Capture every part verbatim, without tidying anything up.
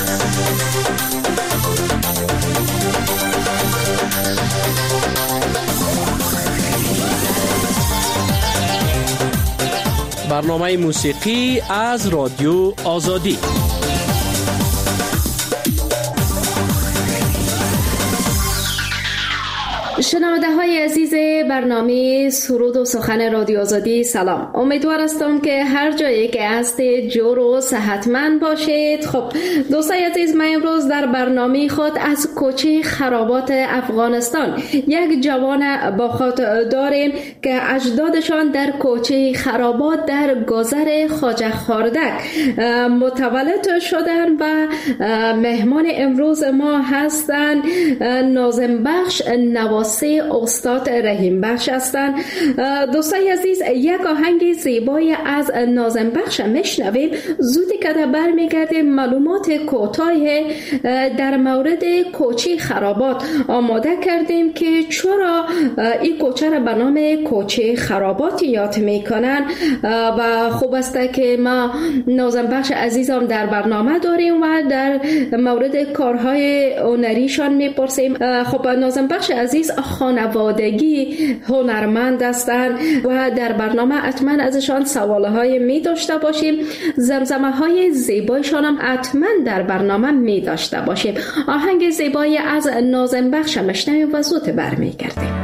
برنامه موسیقی از رادیو آزادی. شنونده های عزیز برنامه سرود و سخن رادیو آزادی، سلام. امیدوار هستم که هر جایی که هستید جور و صحتمند باشید. خب دوستای عزیز، ما امروز در برنامه خود از کوچه خرابات افغانستان یک جوان با خود داریم که اجدادشان در کوچه خرابات در گذر خواجه خاردک متولد شدن و مهمان امروز ما هستند ناظم بخش نواسی استاد رحیم بخش هستند. دوستای عزیز، یک آهنگ زیبای از ناظم بخش میشنویم. زودی که برمیگردیم معلومات کوتاهی در مورد کوچه خرابات آماده کردیم که چرا این کوچه را به نام کوچه خرابات یاد میکنن و خوب است که ما ناظم بخش عزیزم در برنامه داریم و در مورد کارهای هنریشان میپرسیم. خب ناظم بخش عزیز خانوادگی هنرمند هستند و در برنامه حتما ازشان سوالهای می داشته باشیم. زمزمه های زیبایشان هم حتما در برنامه می داشته باشیم. آهنگ زیبایی از ناظم بخش مشنویم و زود برمیگردیم.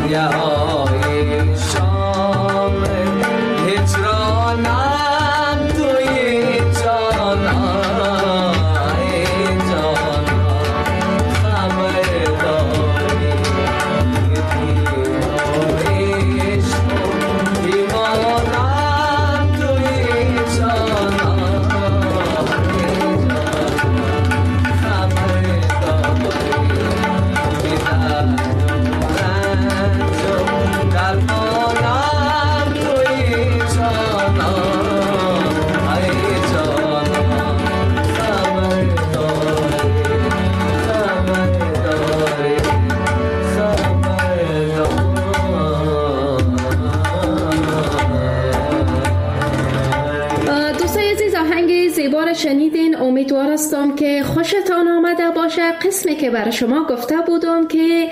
شنیدین. امیدوار هستم که خوشتان آمده باشه. قسمی که برای شما گفته بودم که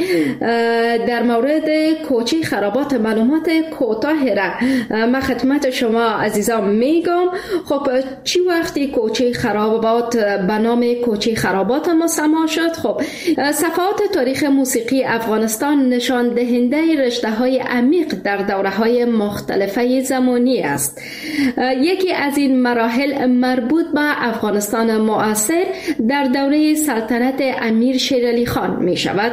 در مورد کوچه خرابات معلومات کوتاه را من خدمت شما عزیزان میگم. خب چی وقتی کوچه خرابات به نام کوچه خرابات مسما شد؟ خب صفحات تاریخ موسیقی افغانستان نشان دهنده رشته های عمیق در دوره های مختلفه زمانی است. یکی از این مراحل مربوط به افغانستان معاصر در دوره سلطنت امیر شیر علی خان می شود.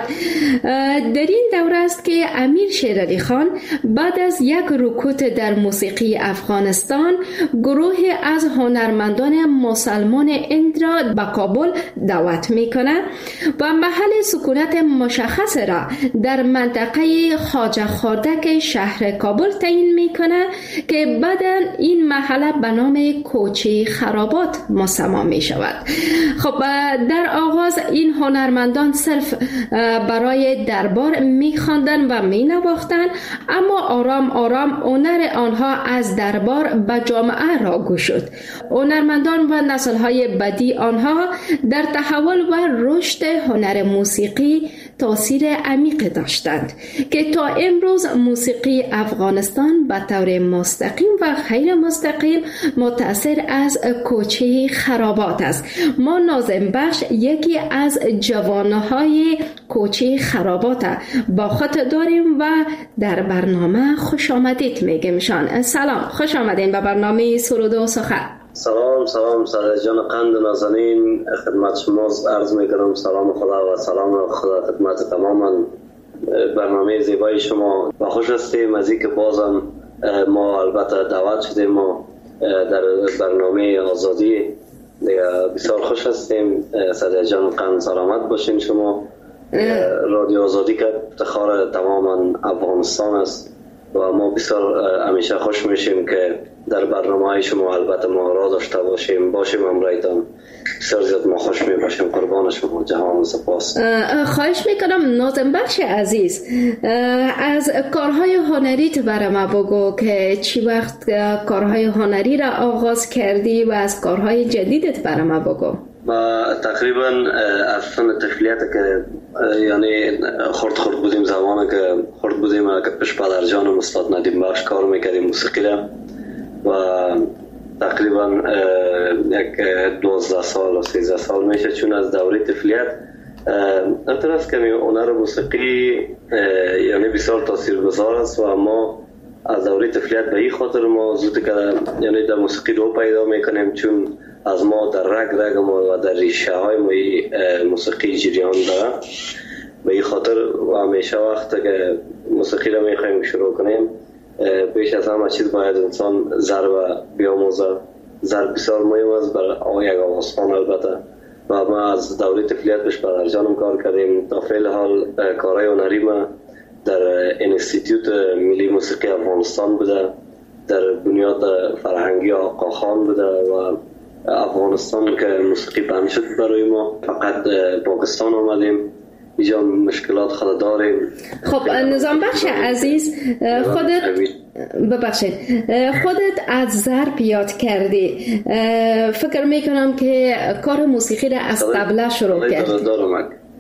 در این دوره است که امیر شیر علی خان بعد از یک رکود در موسیقی افغانستان گروهی از هنرمندان مسلمان هند را به کابل دعوت می کند و محل سکونت مشخص را در منطقه خواجه خردک شهر کابل تعیین می کند که بعدا این محله به نام کوچه خرابات مسما می شود. خب در آغاز این هنرمندان صرف برای دربار می خواندند و می نواختند، اما آرام آرام هنر آنها از دربار به جامعه را گشود. هنرمندان و نسل‌های بعدی آنها در تحول و رشد هنر موسیقی تأثیر عمیق داشتند که تا امروز موسیقی افغانستان به طور مستقیم و غیر مستقیم متأثر از کوچه خرابات است. ما ناظم بخش یکی از جوانهای کوچه خرابات با خود داریم و در برنامه خوش آمدید میگیم شان. سلام، خوش آمدین به برنامه سرود و سخن. سلام سلام سر جان قند نازنین، خدمت شما عرض میکنم سلام خدا و سلام خدا خدمت تماما برنامه زیبای شما و خوش هستیم از اینکه بازم ما البته دعوت شدیم ما در برنامه آزادی دیگه بسیار خوش هستیم. سر جان قند سلامت باشین شما. رادیو آزادی که افتخار تماما افغانستان است و ما بسیار همیشه خوش میشیم که در برنامه شما البته ما را داشته باشیم باشیم امرایتان. بسیار زیاد ما خوش می باشیم. قربان شما، جهان سپاس. خواهش میکنم ناظم بخش عزیز، از کارهای هنریت برای ما بگو که چی وقت کارهای هنری را آغاز کردی و از کارهای جدیدت برای ما بگو. ما تقریبا از سن طفولیت که یعنی خورد خورد بودیم زمانه که خورد بودیم که پیش پدر جانم استاد ندیم بخش کار میکردیم موسیقی را و تقریبا یک دوازده سال و سیزده سال میشه چون از دوره طفولیت البته است که هنر موسیقی یعنی بسیار تاثیرگذار است و ما از دوره طفولیت به این خاطر ما زود که یعنی در موسیقی رو پیدا میکنیم چون از ما در رگ رگ ما و در ریشه های ما موسیقی جریان داره. به این خاطر و همیشه وقت که موسیقی رو میخوایم شروع کنیم بیش از همه چیز باید انسان ضرب بیاموزه. ضرب بسیار مهم است برای یک آوازخوان البته و ما از دوره طفولیت بهش پدر جانم کار کردیم. تا فعل حال کارهای هنری ما در انستیتوت ملی موسیقی افغانستان بوده، در بنیاد فرهنگی آقا خان بوده و افغانستان که موسیقی بند شد برای ما فقط پاکستان آمدیم اینجا مشکلات خود داریم. خب نظام بخش عزیز، خودت ببخشید خودت از ضرب یاد کردی، فکر میکنم که کار موسیقی را از طبله شروع کردی.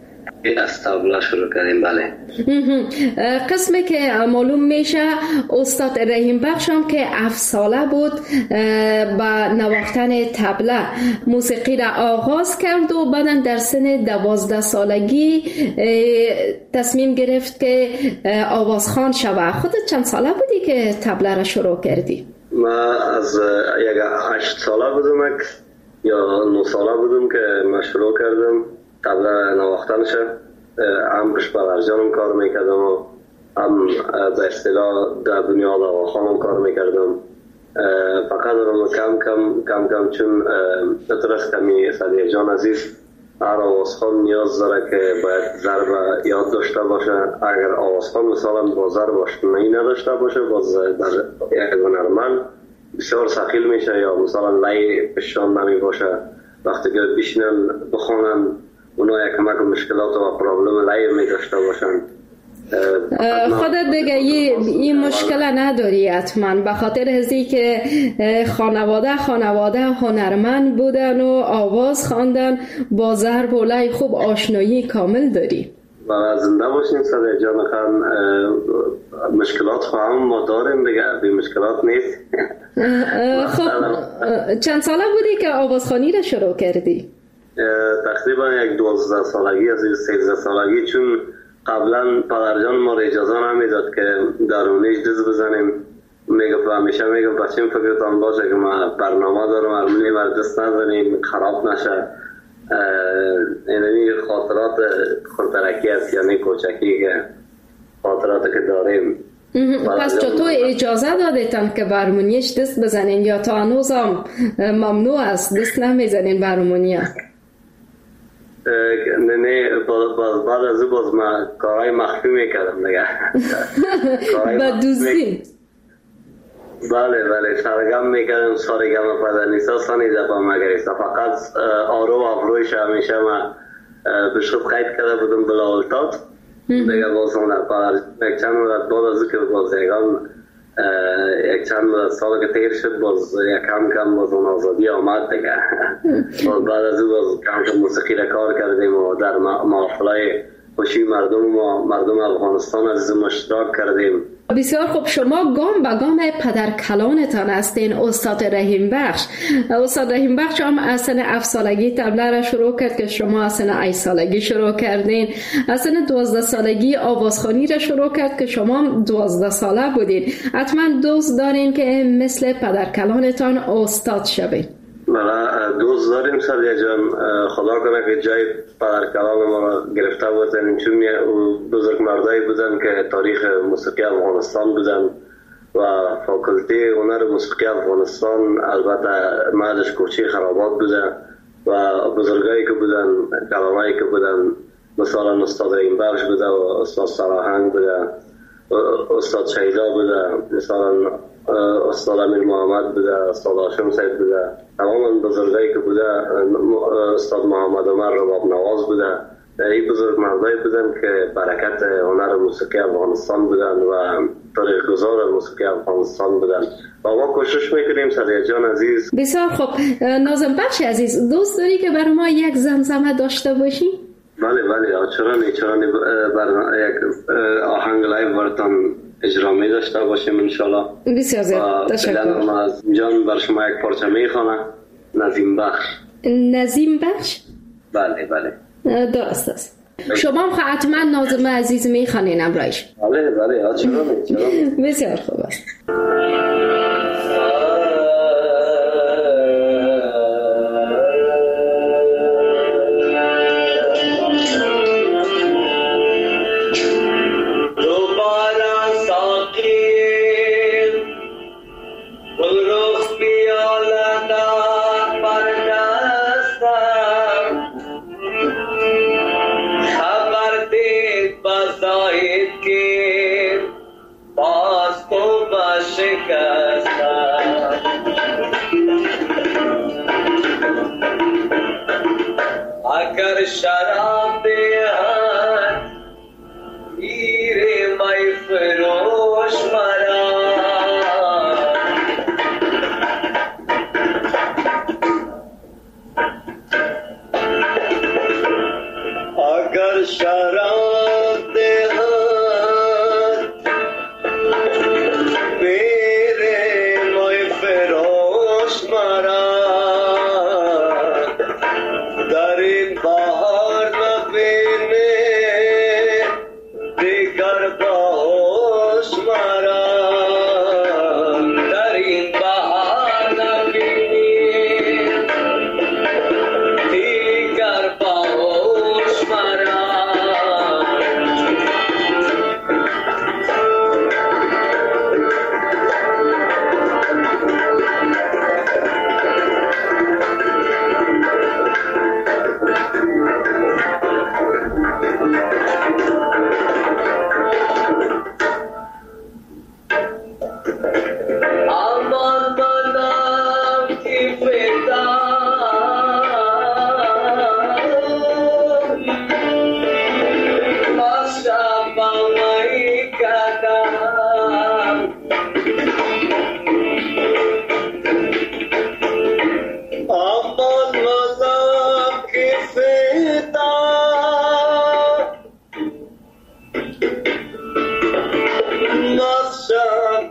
از طبله شروع کردیم. بله. قسمی که معلوم میشه استاد رحیم بخش هم که هفت ساله بود با نواختن طبله موسیقی را آغاز کرد و بعداً در سن دوازده سالگی تصمیم گرفت که آوازخوان شود. خودت چند ساله بودی که طبله را شروع کردی؟ ما از یک هشت ساله بودم یا نه ساله بودم که ما شروع کردم طبله نواختن شد. هم پیش پدرجانم کار میکردم و هم به اصطلاح در دنیا آواخوانم کار میکردم. فقط رو کم کم کم کم چون بطرس کمی صدیق جان عزیز هر آوازخوان نیاز داره که باید ضرب یاد داشته باشه. اگر آوازخوان مثلا با ضرب آشنایی نداشته باشه باز در یک هنرمند بسیار ثقیل میشه یا مثلا لای پشان نمی باشه. وقتی که بشینن بخونن اونا یک کمک مشکلات و پرابلم لای می داشته باشن. خودت دیگه این مشکل نداری حتما به خاطر ازی که خانواده خانواده هنرمند بودن و آواز خواندن با ضرب و لای خوب آشنایی کامل داری. و زنده باشین صدیق جان خان. مشکلات خواهم ما داریم دیگه، بی مشکلات نیست. خب چند ساله بودی که آوازخوانی را شروع کردی؟ تقریبا یک دوازده سالگی از سیزده سالگی، چون قبلا پدرجان ما را اجازه نمیداد که درونیش دست بزنیم. میگفت همیشه میگفت بچیم فکرتان باشه که ما برنامه دارم هرمونی بر دست نزنیم خراب نشه. اینمی خاطرات خورترکی است یعنی کوچکی که خاطراتی که داریم. پس چطور اجازه دادیتن که برمونیش دست بزنین یا تا هنوز هم ممنوع است دست نمیزنین برمونیه؟ نه نه باز بعد از باز ما کارهای مخفی میکردم دیگه. با دوستی؟ بله بله سرگم میکردم. سرگم پدر نیستا سانی دفعه مگریستا فقط آرو و افرویش همیشه ما بشخط قید کرده بودم بلا التات دیگه باز اون یک چند مدت بعد از که باز یکم یک چند مدت سال که تیر شد باز یک کم کم باز اون آزادی آمد دیگه. باز بعد از باز کم کم موسیقی را کار کردیم و در محفلای خوشی مردم و مردم افغانستان از اشتراک کردیم. بسیار خوب. شما گام به گام پدر کلانتان هستین استاد رحیم بخش. استاد رحیم بخش هم از سن هفت سالگی طبله را شروع کرد که شما از سن هشت سالگی شروع کردین. از سن دوازده سالگی آوازخوانی را شروع کرد که شما دوازده ساله بودین. حتما دوست دارین که مثل پدر کلانتان استاد شوید. بله دوست داریم صدیق جان. خدا کنه که جای پدر کلان ما را گرفته بودن، چون بزرگ مردایی بودن که تاریخ موسیقی افغانستان بودن و فاکولتی هنر موسیقی افغانستان البته معدش کوچی خرابات بودن و بزرگایی که بودن کلانایی که بودن مثلا استاد رحیم بخش بوده و استاد سراهنگ بوده، استاد شیدا بوده، مثلا استاد امیر محمد بوده، استاد هاشم سید بوده، تمام بزرگایی که بوده، استاد محمد عمر رباب نواز بوده. این بزرگ مردایی بودن که برکت هنر موسیقی افغانستان بودن و تاریخ گذار موسیقی افغانستان بودن و ما کوشش میکنیم صدیق جان عزیز. بسیار خوب. ناظم بخش عزیز دوست داری که برای ما یک زمزمه داشته باشی؟ بله بله چرا نه چرا نه یک آهنگ لایو براتون اجرا می داشته باشیم انشالله. بسیار زیاد تشکر. از جان بر شما یک پارچه میخوانم. نظیم بخش. نظیم بخش؟ بله بله درست است. شما هم حتما ناظم عزیز میخوانین امرایش. بله بله چرا نه چرا نه. بسیار خوب است. اگر شراب بیان میره مای فروش مرا اگر شراب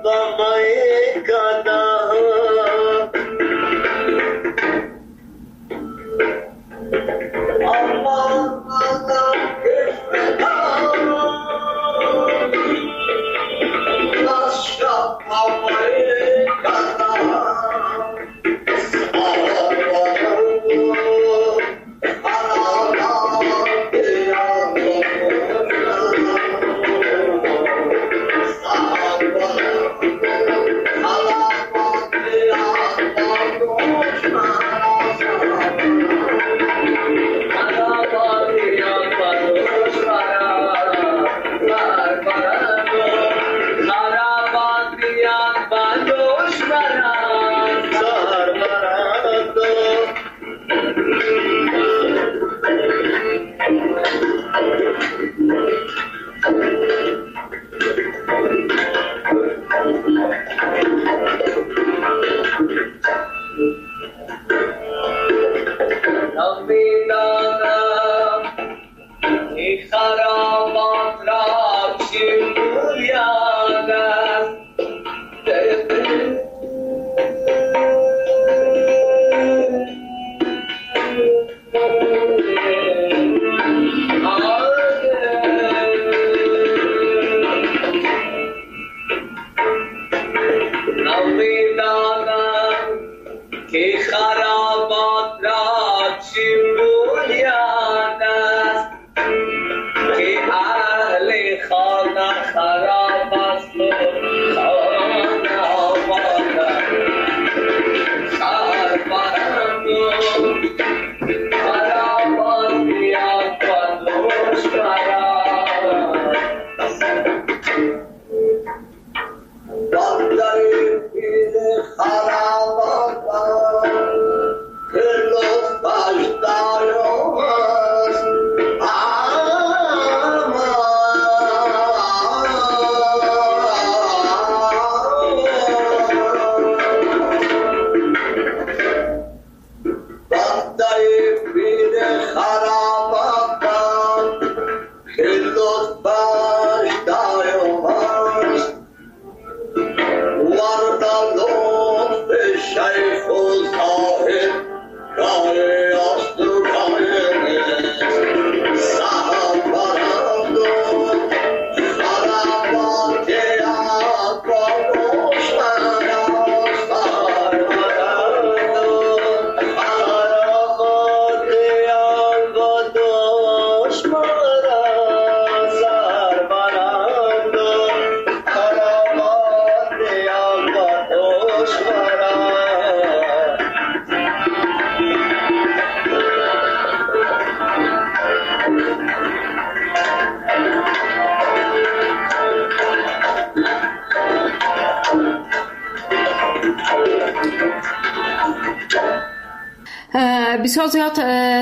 بسیار زیاد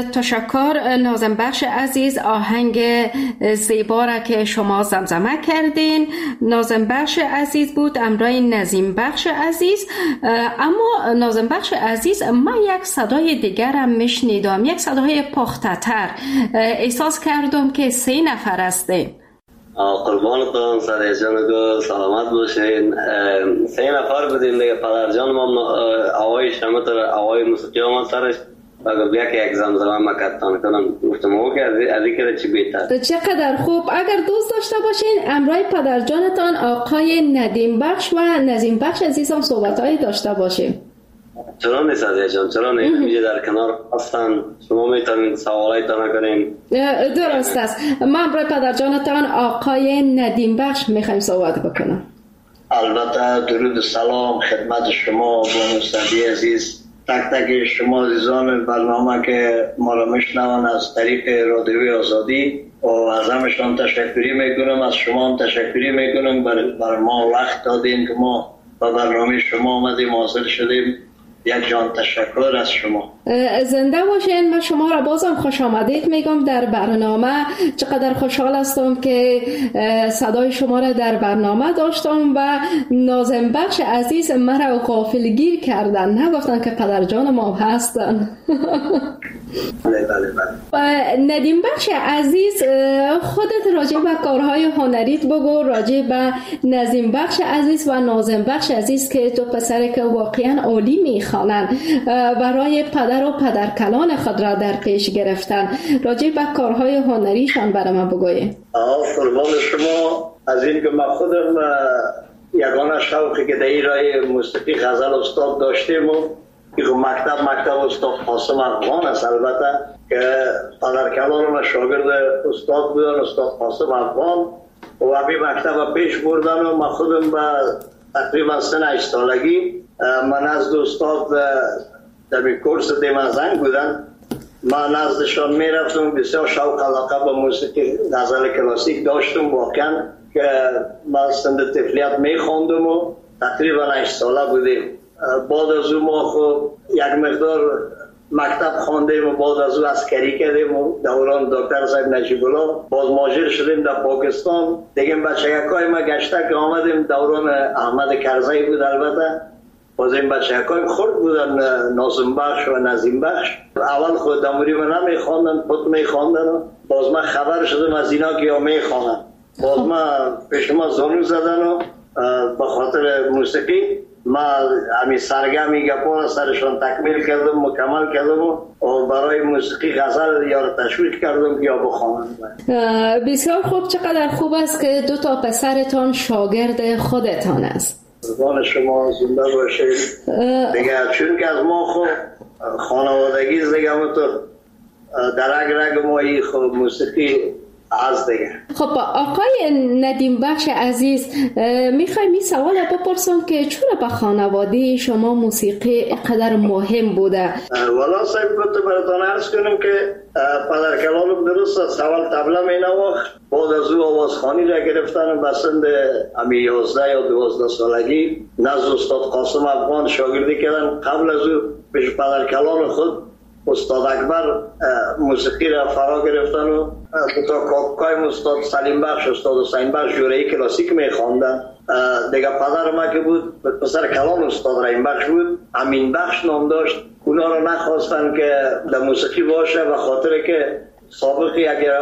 تشکر ناظم بخش عزیز، آهنگ زیبا را که شما زمزمه کردین. ناظم بخش عزیز بود همراه نظیم بخش عزیز. اما ناظم بخش عزیز، من یک صدای دیگرم میشنیدم، یک صدای پخته تر. احساس کردم که سه نفر هستین. قربانتون سریع جانگو، سلامت باشین. سه نفر بودیم دیگه. پدر جان ما آوای شمت را آوای موسیقی آمد سرش اگر بیا که یک زمزمه مکتان کنم گفتم او که از این که چی بیتر. چقدر خوب. اگر دوست داشته باشین امرای پدر جانتان آقای ندیم بخش و نظیم بخش عزیزم صحبتهایی داشته باشیم. چرا نیست عزیز جان؟ چرا نیست؟ میگه در کنار هستن، شما میتونید سوالایی تا نکنین. درست است. ما امرای پدر جانتان آقای ندیم بخش میخوایم صحبت بکنم. البته درود و سلام خدمت شما بانو سعدی عزیز، تک تک شما عزیزان برنامه که ما را میشنون از طریق رادیوی آزادی و از همشان تشکری میکنم. از شما هم تشکری میکنم بر, بر ما وقت دادین که ما با برنامه شما آمدیم حاضر شدیم. یک جان تشکر از شما. زنده باشین. من شما را بازم خوش آمدید میگم در برنامه. چقدر خوشحال هستم که صدای شما را در برنامه داشتم و ناظم بخش عزیز مرا غافلگیر کردن، نگفتن که پدر جان ما هستن. بله بله بله. ندیم بخش عزیز، خودت راجع به کارهای هنریت بگو، راجع به نظیم بخش عزیز و ناظم بخش عزیز که تو پسر که واقعا عالی میخوانن، برای پدر و پدرکلان خود را در پیش گرفتن، راجع به کارهای هنریشان برای من بگوی. آه قربان شما. از این که من خودم یگانه شوقی که در این راه موسیقی غزل استاد داشتیم و که مکتب مکتب استاد قاسم افغان است، البته که پدرکلان ما شاگرد استاد بودن، استاد قاسم افغان، و همین مکتب پیش بردن و من خودم به تقریبا سن هشت سالگی من نزد استاد در کورس دیمنزنگ بودن، من نزدشان میرفتم. بسیار شوق علاقه به موسیقی غزل کلاسیک داشتم واقعا، که من سند طفلیت میخواندم و تقریبا هشت ساله بودیم. بعد از اون ما خب یک مقدار مکتب خواندیم و بعد از اون عسکری کردیم و دوران دکتر صاحب نجیب الله باز مهاجر شدیم در پاکستان. دیگه بچگکای ما گشته که آمدیم دوران احمد کرزی بود، البته باز این بچگکای خرد بودن ناظم بخش و نظیم بخش. اول خود دموری من نمیخواندن، پت میخواندن، باز من خبر شدم از اینا که یا میخوانن، باز من پیش ما زانو زدن و به خاطر موسیقی ما همین سرگرمی گپا سرشان تکمیل کردم، مکمل کردم و برای موسیقی غزل یا رو تشویق کردم یا بخوانم. بسیار خوب، چقدر خوب است که دو تا پسرتان شاگرد خودتان است. قربان شما زنده باشید. دیگه چون که از ما خب خانوادگی دیگه تو در رگ رگ ما این خب موسیقی از دیگه. خب آقای ندیم بخش عزیز، میخوایم این سوال بپرسم که چرا به خانواده شما موسیقی قدر مهم بوده؟ والا صاحب گفت براتون عرض کنم که پدرکلانم درست است، اول طبله می نواخت، بعد از او آوازخوانی را گرفتن به سن امی یازده یا دوازده سالگی نزد استاد قاسم افغان شاگردی کردن. قبل از او پیش پدرکلان خود استاد اکبر موسیقی را فرا گرفتن و دو تا کاکای استاد سلیم بخش، استاد حسین بخش جورهی کلاسیک میخواندن. دیگه پدر ما که بود پسر کلام استاد رحیم بخش بود، امین بخش نام داشت. اونا رو نخواستن که در موسیقی باشه، به خاطر که سابقی اگر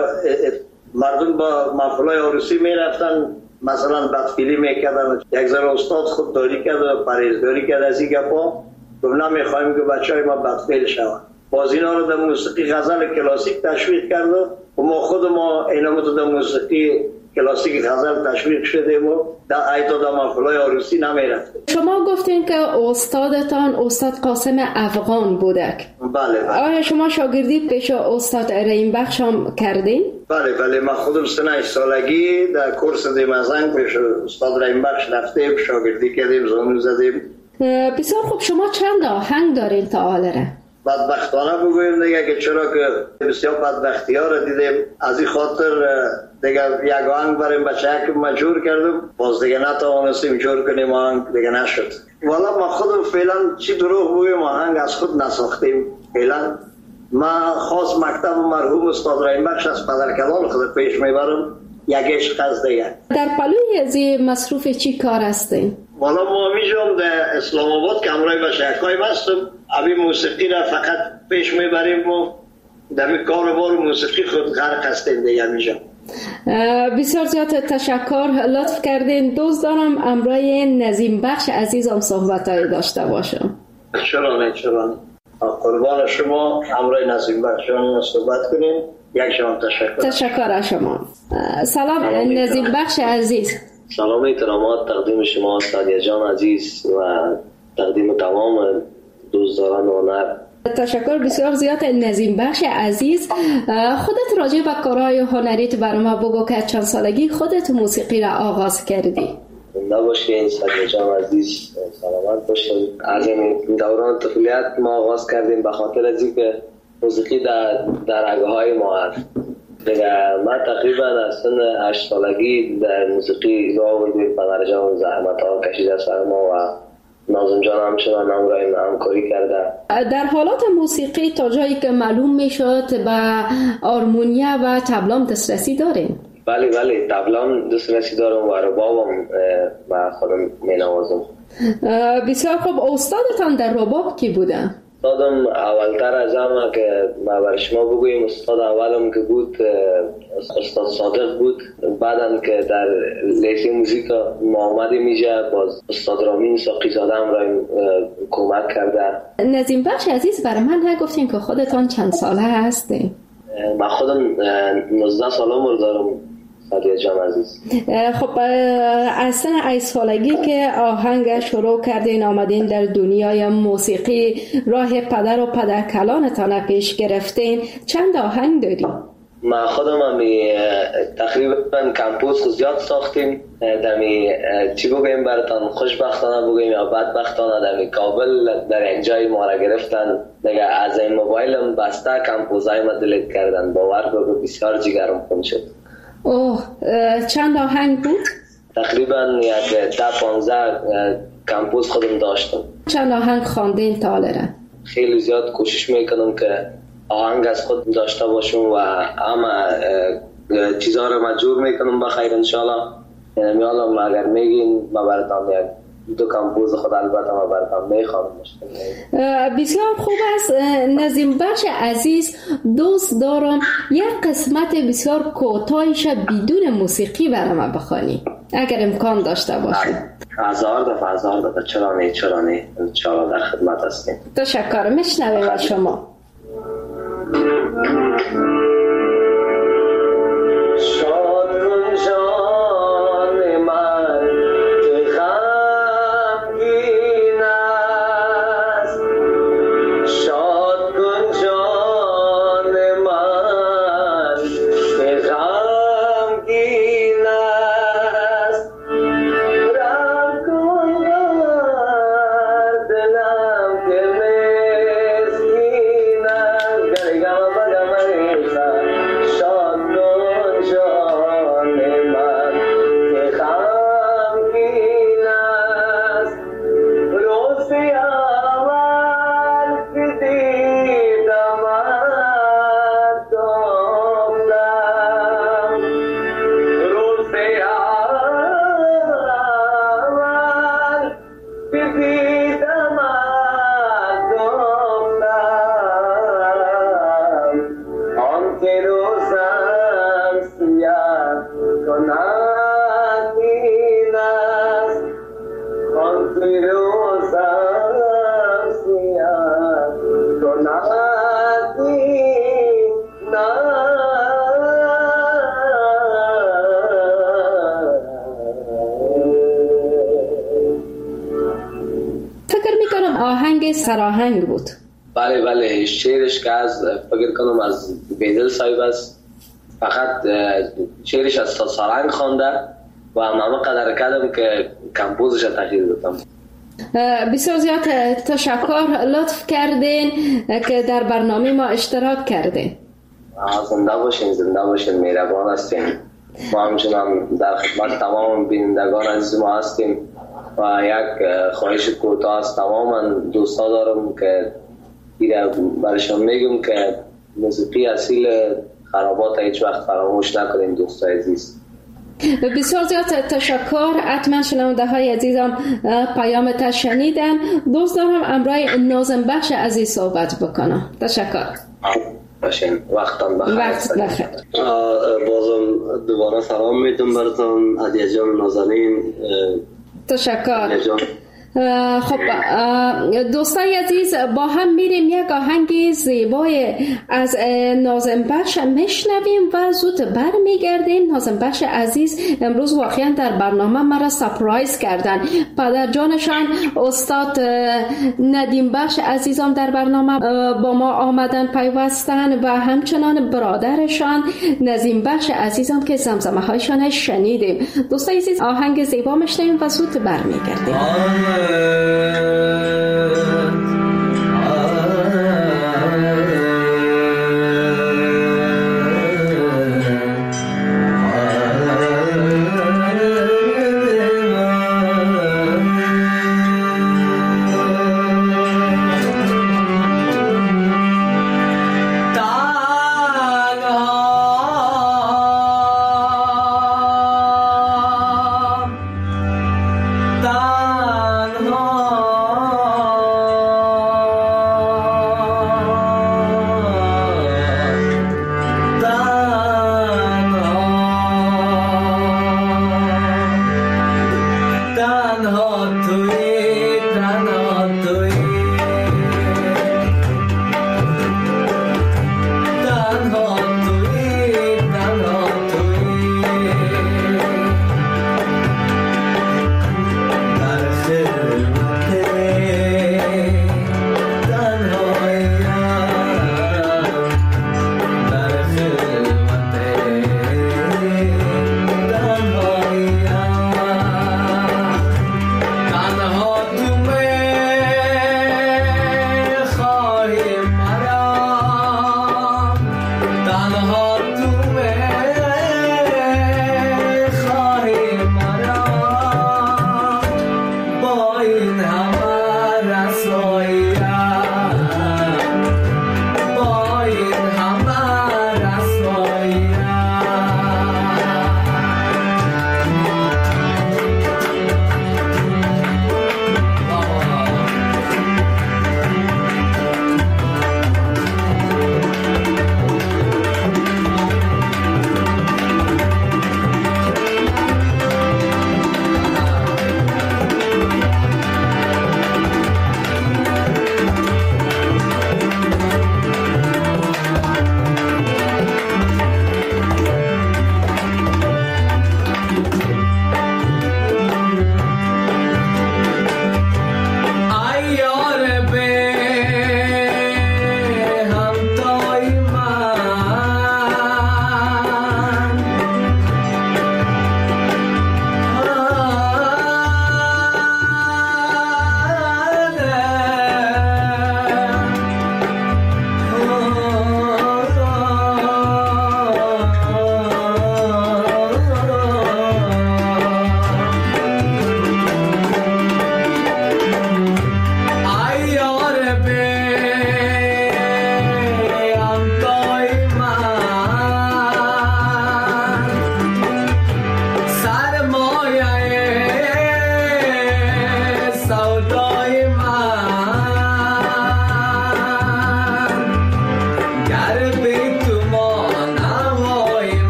مردم با محفلای عروسی میرفتن مثلا بدفیلی میکردن، یک ذره استاد خودداری کرد و پرهیزگاری کرد از این گپا، گفت نمیخوایم که بچهای ما بدفیل شوند. باز اینا رو در موسیقی غزل کلاسیک تشویق کرد و ما خود ما اینا در موسیقی کلاسیک غزل تشویق شدیم و در ایتا در محفلای عروسی نمیرفتیم. شما گفتین که استادتان استاد قاسم افغان بوده. بله بله. آیا شما شاگردی پیش استاد رحیم بخش هم کردین؟ بله بله، من خودم سن هشت سالگی در کورس دیمنزنگ پیش استاد رحیم بخش رفتیم، شاگردی کردیم، زانو زدیم. بسیار خوب، شما چند آهنگ دارین تا حالا؟ بدبختانه بگویم دیگه که چرا که بسیار بدبختی ها رو دیدیم، از این خاطر دیگه یک آهنگ بریم بچه که مجبور کردم، باز دیگه نتوانستیم جور کنیم، آهنگ دیگه نشد. والا ما خودم فعلا چی دروغ بگویم آهنگ از خود نساختیم. فعلا من خاص مکتب مرحوم استاد رحیم بخش از پدرکلان خود پیش میبرم، یک عشق از دیگه. در پلوی از مصروف چی کار هستین؟ والا ما میجام در اسلام آباد که همراه به شکای هستم، ابی موسیقی را فقط پیش میبریم و در کار بار موسیقی خود غرق هستیم دیگه میجام. بسیار زیاد تشکر، لطف کردین. دوست دارم همراه نظیم بخش عزیزم صحبتای داشته باشم. چرا نه چرا نه، قربان شما همراه نظیم بخش جان صحبت کنیم. یک شما تشکر. تشکر از شما. سلام نظیم بخش عزیز. سلام احترامات تقدیم شما سادیه جان عزیز و تقدیم تمام دوستداران هنر. تشکر بسیار زیاد نظیم بخش عزیز. خودت راجع به کارهای هنریت برای ما بگو که چند سالگی خودت موسیقی را آغاز کردی؟ زنده باشین سادیه جان عزیز، سلامت باشین. از این دوران طفولیت ما آغاز کردیم به خاطر از اینکه موسیقی در در رگ‌های ما هست. دیگه من تقریبا از سن هشت سالگی در موسیقی راه آوردیم، پدر جان زحمت ها کشیده سر ما و ناظم جان همچنان همراهی همکاری کرده. در حالات موسیقی تا جایی که معلوم میشد به آرمونیا و تبلام دسترسی دارین؟ بله بله، تبلام دسترسی دارم و ربابم و خودم می نوازم. بسیار خوب. استادتان در رباب کی بوده؟ استادم اولتر از همه که ما بر شما بگویم، استاد اولم که بود استاد صادق بود. بعدم که در لیسه موزیک ما آمدیم اینجا باز استاد رامین ساقی زاده هم را کمک کرده. نظیم بخش عزیز، برای من گفتین که خودتان چند ساله هستین؟ من خودم نوزده ساله عمر دارم. سادیه جان عزیز، خب از سن ای سالگی که آهنگ شروع کردین، آمدین در دنیای موسیقی، راه پدر و پدرکلانتان پیش گرفتین، چند آهنگ داریم؟ ما خودم همی تقریبا کمپوز خود زیاد ساختیم. دمی چی بگویم براتان، خوشبختانه بگویم یا بدبختانه، دمی کابل در اینجای ما را گرفتن دیگه، از این موبایلم بسته کمپوزای ما دلیت کردن. باور بگو بسیار جگرم خون شد. اوه، چند آهنگ بود؟ تقریبا یک ده پانزده کمپوز خودم داشتم. چند آهنگ خواندین تا حالا؟ خیلی زیاد کوشش میکنم که آهنگ از خود داشته باشم و همه چیزها رو مجبور میکنم بخیر انشالله. یعنی حالا اگر میگین ما براتان یک دو کمپوز خود البته ما براتان میخوام. بسیار خوب است. نظیم بخش عزیز، دوست دارم یک قسمت بسیار کوتاهش بدون موسیقی برام بخوانی اگر امکان داشته باشه. هزار دفعه هزار دفعه چرا نه چرا نه انشالله در خدمت هستیم. تشکر. میشنویم از شما. شاد کن جان من که غمگین است، شاد کن جان من که غمگین است، رحم کن بر دلم که مسکین است. گریگم بگم ایسا شاد کن جان من که غمگین است، روز اول که دیدم دختم، روز اول که دیدم دختم، آن که روزم سیاه کنندین است، آن که روزم سیاه کنندین فکر میکنم آهنگ سراهنگ بود. بله بله، شعرش که از فکر کنم از بیدل صاحب است. فقط شعرش از سارنگ خوانده و همه قدر کردم که کمپوزش تغییر دادم. بسیار زیاد تشکر، لطف کردین که در برنامه ما اشتراک کردین. زنده باشین، زنده باشین، مهربان هستین. ما همچنان در خدمت تمام بینندگان عزیز ما هستیم و یک خواهش کوتاه از تمام دوستا دارم که دیگه برشان میگم که موسیقی اصیل خرابات هیچ وقت فراموش نکنین دوستای عزیز. بسیار زیاد تشکر. حتما شنونده های عزیزم پیامت شنیدن. دوست دارم امرای ناظم بخش عزیز صحبت بکنم. تشکر. باشین، وقتان بخیر. وقت بخیر. بازم دوباره سلام میدم براتون هدیه جان نازنین. تشکر. خب دوستای عزیز، با هم میریم یک آهنگ زیبای از ناظم بخش میشنویم و زود بر میگردیم. ناظم بخش عزیز امروز واقعا در برنامه مرا سپرایز کردن. پدر جانشان استاد ندیم بخش عزیزم در برنامه با ما آمدن پیوستن و همچنان برادرشان نظیم بخش عزیزم که زمزمه هایشان شنیدیم. دوستای عزیز، آهنگ زیبا میشنویم و زود بر میگردیم. تنها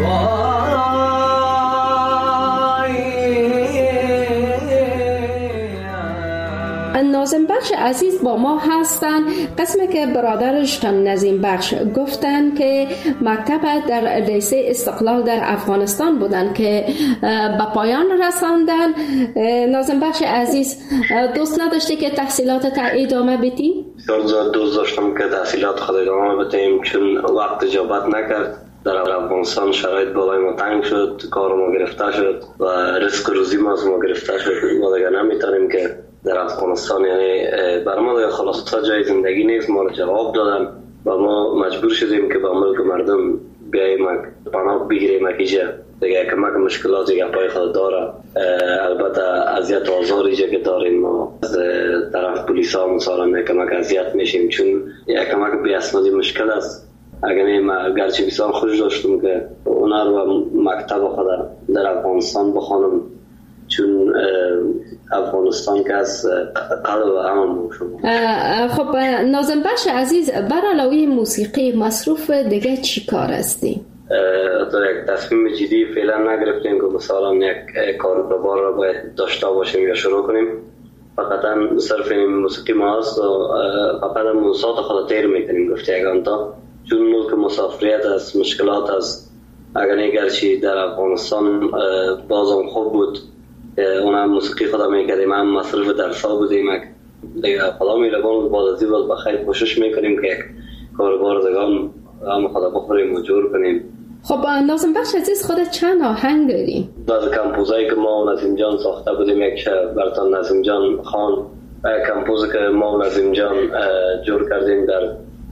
ناظم بخش عزیز با ما هستن. قسمی که برادرشان نظیم بخش گفتن که مکتب در لیسه استقلال در افغانستان بودن که به پایان رساندن. ناظم بخش عزیز دوست نداشتی که تحصیلات تا ادامه بدی؟ بسیار زیاد دوست داشتم که تحصیلات خود ادامه بدیم، چون وقت اجابت نکرد. در افغانستان شرایط بالای ما تنگ شد، کار ما گرفته شد و رزق روزی ما از ما گرفته شد. ما دیگه نمیتونیم که در افغانستان، یعنی بر ما دیگه خلاصه جای زندگی نیست. ما رو جواب دادن و ما مجبور شدیم که با ملک مردم بیاییم پناه بگیریم. اکیجا دیگه کمک مشکلاتی که پای خود داره. البته اذیت و آزار ایجا که داریم ما از طرف پلیس ها مثلا کمک اذیت میشیم، چون یک کمک بی اسنادی مشکل است. اگر ما گرچه بسیار خوش داشتم که اونا رو مکتب خود در افغانستان بخوانم، چون افغانستان که از قلب همون شما. خب ناظم بخش عزیز، بر علاوه موسیقی مصروف دیگه چی کار هستی؟ تا یک تصمیم جدی فعلا نگرفتیم که مثلا یک کاروبار رو باید داشته باشیم یا شروع کنیم. فقط صرف موسیقی ما هست و فقط موسیقی خود تیر میکنیم گفته یک انتا، چون ملک مسافریت است، مشکلات است. اگر نگرچی در افغانستان بازم خوب بود، اونم موسیقی خدا میکردیم، هم مصرف درس ها بودیم. دیگه خدا میلگان بعد از این بخیر کوشش میکنیم که یک کاربار دیگه هم خدا بخوریم و جور کنیم. خب ناظم بخش عزیز، خودت چند آهنگ داری؟ بعض کمپوزایی که ما و نظیم جان ساخته بودیم، یک برتان نظیم جان خان کمپوز که ما و نظیم جان جور کردیم در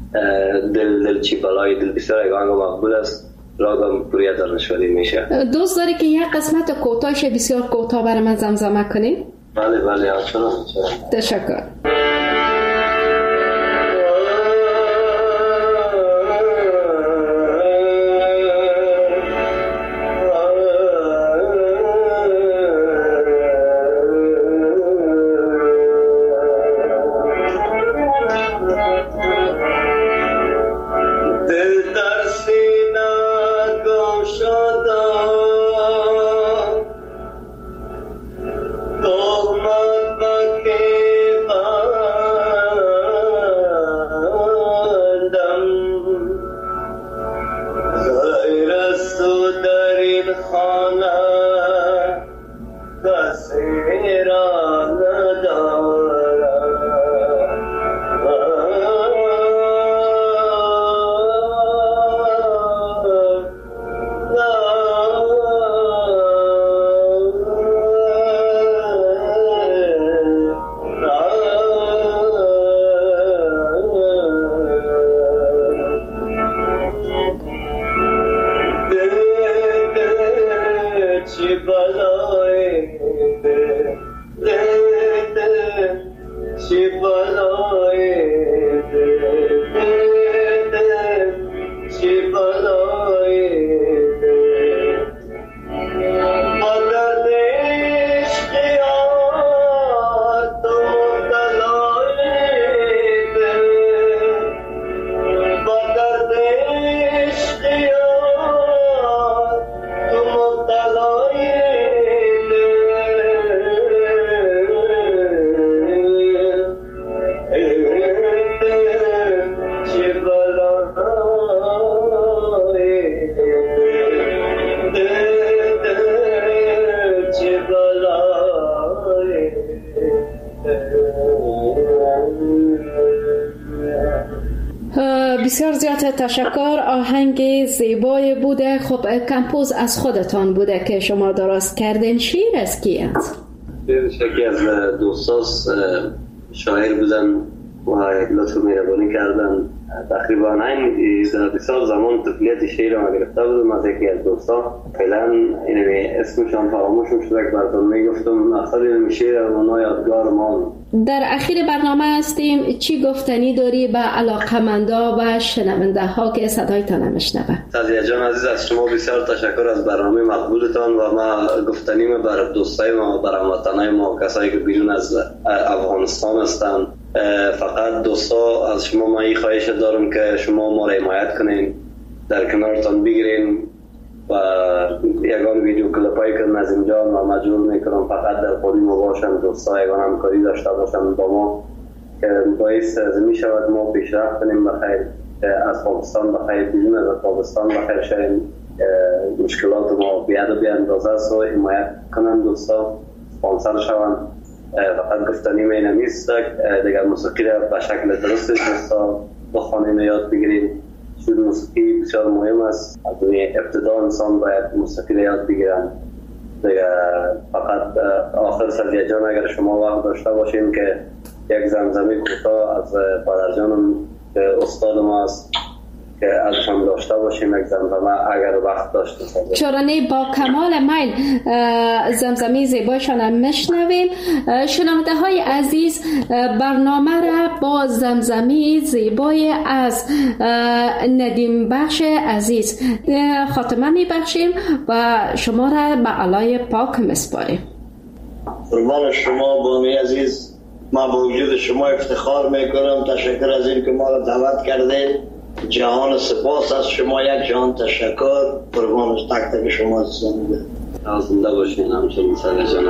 دل دل چی بلای دل، بسیار یک آهنگ مقبول است. راگم پوریه در نشودی میشه. دوست داری که یک قسمت کوتاهش بسیار کوتاه برای من زمزمه کنی؟ بله بله چرا تشکر. بسیار زیاد تشکر. آهنگ زیبای بوده. خب کمپوز از خودتان بوده که شما درست کردین. شعر از کی است؟ شکی از دوستاس شاعر بودن و لطف مهربانی کردن. تقریبا این بسیار زمان طفلیت شعر ما گرفته بودم از یکی از دوستا. فعلا این اسمشان فراموشم شده که براتون میگفتم. اصلا این شعر و یادگار ما. در اخیر برنامه هستیم. چی گفتنی داری به علاقمندا و شنونده ها که صدایتان نمیشنوه؟ تازیه جان عزیز، از شما بسیار تشکر از برنامه مقبولتان و ما گفتنیم بر دوستای ما، بر هموطنای ما، کسایی که بیرون از افغانستان هستند. فقط دوستا از شما ما این خواهش دارم که شما ما را حمایت کنین، در کنارتان بگیرین و یگان ویدیو کلیپایی که از اینجا ما مجبور میکنم فقط در خودی ما باشم، دوستا یگان همکاری داشته باشم با ما که باعث می شود ما پیشرفت کنیم بخیر، از پاکستان بخیر بیرون از پاکستان بخیر شویم، مشکلات ما بیاد و بیاندازه است و حمایت کنن دوستا، سپانسر شوند. فقط گفتنی می نمیست دیگر موسیقی را به شکل درست دوستا بخوانیم یاد بگیریم. چون موسیقی بسیار مهم است، از ابتدا انسان باید موسیقی را یاد بگیرن. دیگر فقط آخر سریا جان اگر شما وقت داشته باشیم که یک زمزمه کوتاه از پدرجانم استاد ما است که ازشان داشته باشیم، یک زمزمه اگر وقت داشته باشیم. چرانه با کمال میل زمزمه زیبایشان هم میشنویم. شنونده های عزیز، برنامه را با زمزمه زیبای از ندیم بخش عزیز خاتمه میبخشیم و شما را به علای پاک مسپاریم. قربان شما بامی عزیز، ما با وجود شما افتخار میکنم. تشکر از این که ما را دعوت کردید. جهان سپاس از شما، یک جهان تشکر. قربان تک تک شما زنده زنده باشین. همچنین سر جان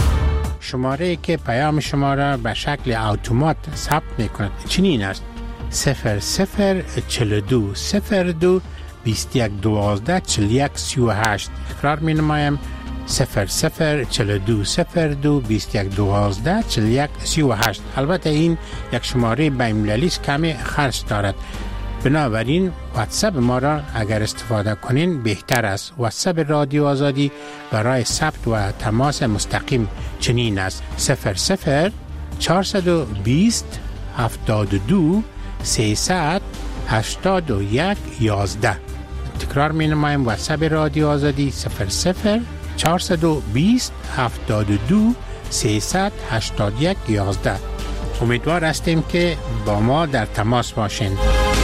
شماره که پیام شما را به شکل اتومات ثبت می‌کند چنین است: صفر صفر چل دو صفر دو بیست یک دوازده چل یک سی و هشت. تکرار می نمایم صفر صفر چل دو صفر دو بیست یک دوازده چل یک سی و هشت. البته این یک شماره بین‌المللی است، کمی خرج دارد، بنابراین واتساپ ما را اگر استفاده کنین بهتر است. واتساپ رادیو آزادی برای ثبت و تماس مستقیم چنین است: صفر صفر چهارصد و بیست هفتاد و دو سیصد هشتاد و یک یازده. تکرار می نمایم واتساپ رادیو آزادی صفر صفر چهارصد و بیست هفتاد و دو سیصد هشتاد و یک یازده. امیدوار هستیم که با ما در تماس باشین.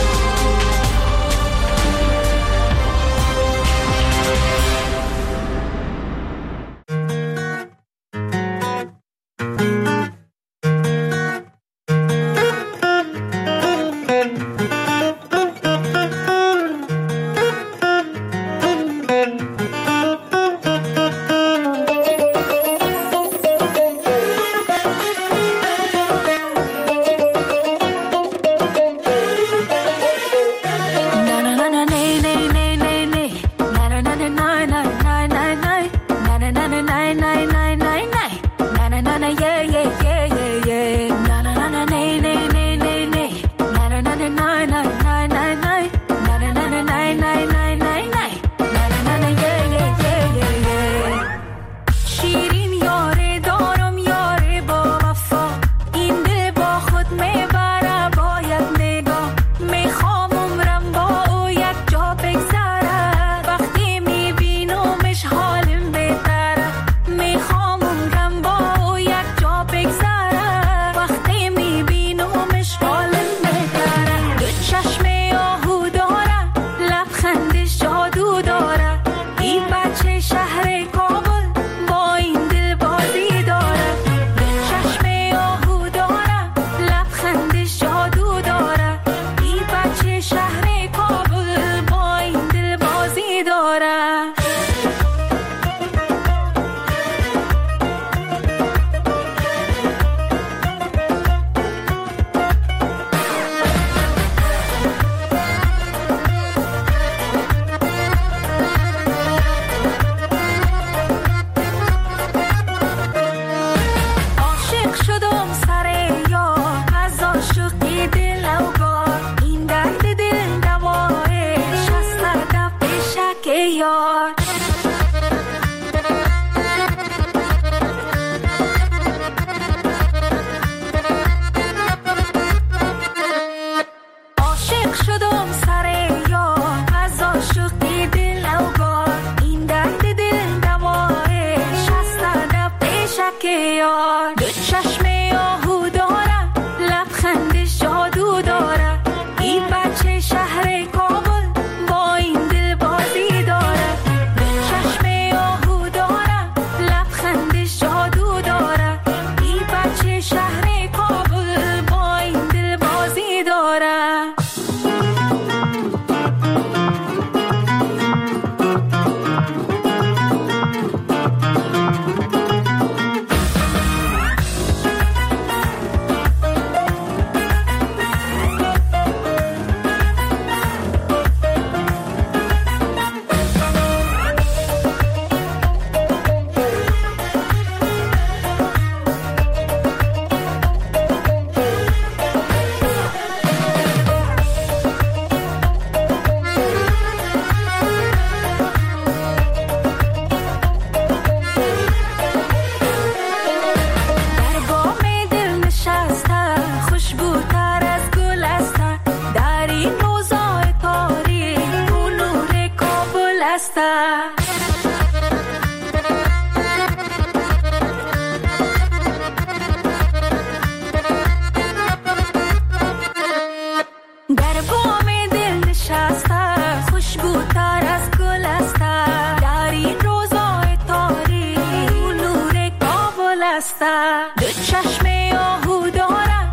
دو چشم آهو دارم،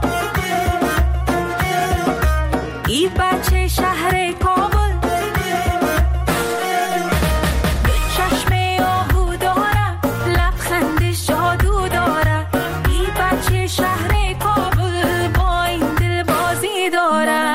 ای بچه شهر کابل. دو چشم آهو دارم، لبخندش جادو دارم، ای بچه شهر کابل با این دل بازی دارم.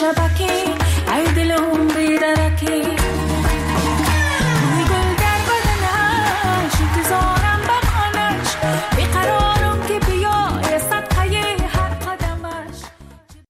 شبکی ای دل